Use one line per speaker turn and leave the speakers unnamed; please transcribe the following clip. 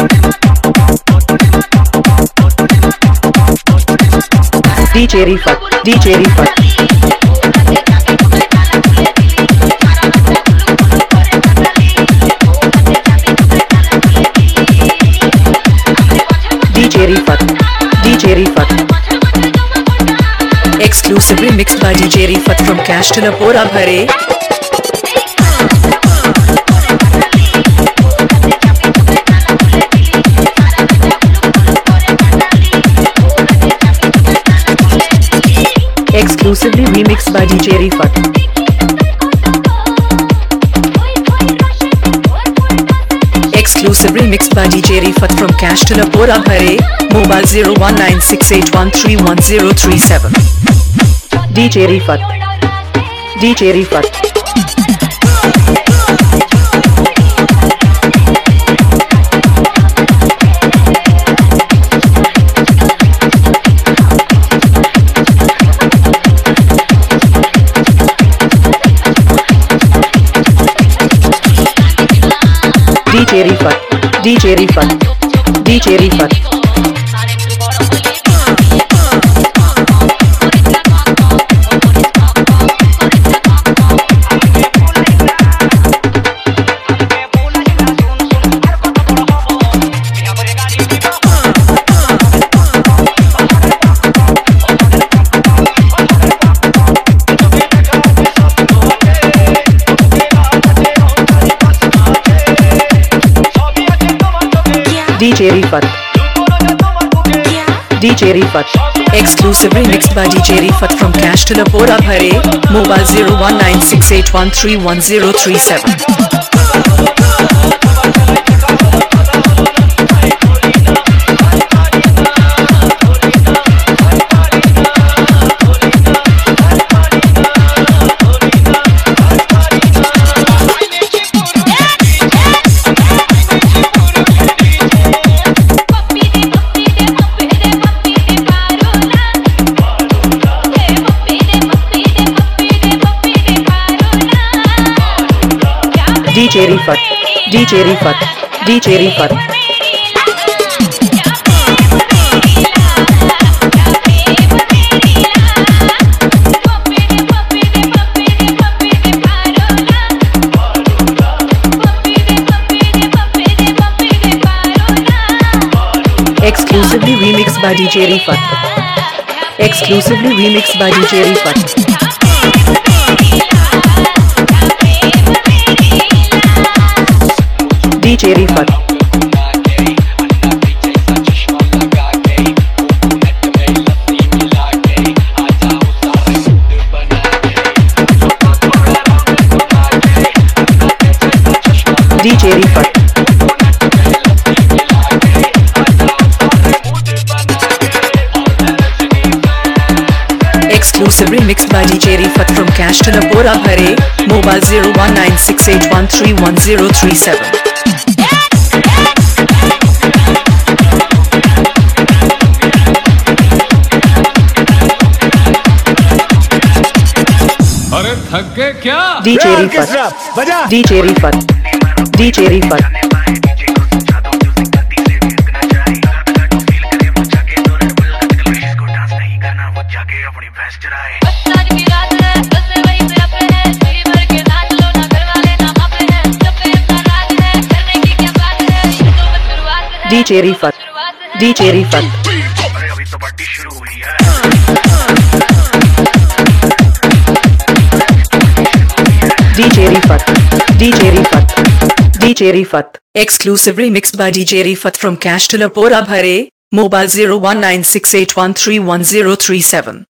DJ Rifat, DJ Rifat. DJ Rifat, DJ Rifat. Exclusively mixed by DJ Rifat from Castilla Pora Bhare. Exclusively remixed by DJ Rifat. Exclusively mixed by DJ Rifat from Castilla Pora Bhare. Mobile 01968131037. DJ Rifat, DJ Rifat. DJ Rifat, DJ Rifat, DJ Rifat. DJ Rifat, DJ Rifat. Exclusively mixed by DJ Rifat from Castilla Pora Bhare. Mobile 01968131037. DJ Rifat, DJ Rifat, DJ Rifat. Exclusively remixed by DJ Rifat. Exclusively remixed by DJ Rifat. DJ Rifat. DJ Rifat. Exclusively mixed by DJ Rifat from Castilla Pora Bhare. Mobile 01968131037. DJ Rifat, DJ Rifat, DJ Rifat. DJ Rifat, DJ Rifat. DJ Rifat, DJ Rifat, DJ Rifat. Exclusively mixed by DJ Rifat from Castilla Pora Bhare. Mobile 01968131037.